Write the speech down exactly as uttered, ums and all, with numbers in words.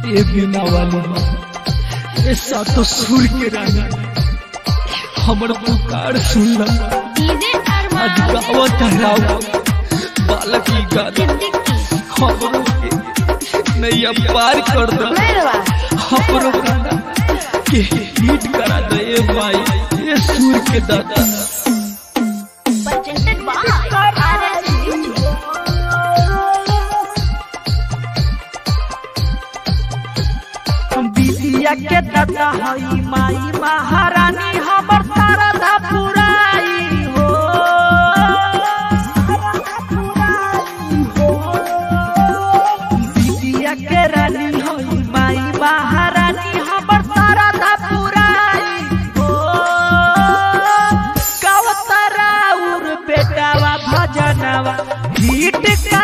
ये बिना वाली ऐसा तो सुर के रानी हमर पुकार सुन आज गावत हराओ बालक की गाना हमरो के नैया पार कर दो हमरो गाना के हिट करा दे भाई ये सुर के दाता बिटिया के दादा हई माई महारानी हमर शारदा पुराई हो बिटिया के रानी हई माई महारानी हमर शारदा पुराई हो गावतारा उर बेटावा भजनवा हिट